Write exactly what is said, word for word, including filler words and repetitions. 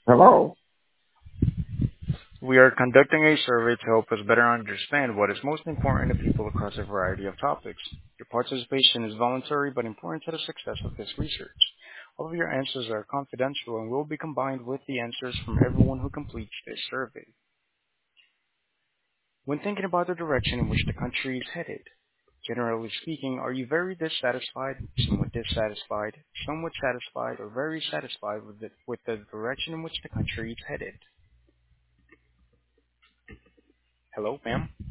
Hello. We are conducting a survey to help us better understand what is most important to people across a variety of topics. Your participation is voluntary but important to the success of this research. All of your answers are confidential and will be combined with the answers from everyone who completes this survey. When thinking about the direction in which the country is headed, generally speaking, are you very dissatisfied, somewhat dissatisfied, somewhat satisfied, or very satisfied with the, with the direction in which the country is headed? Hello, ma'am?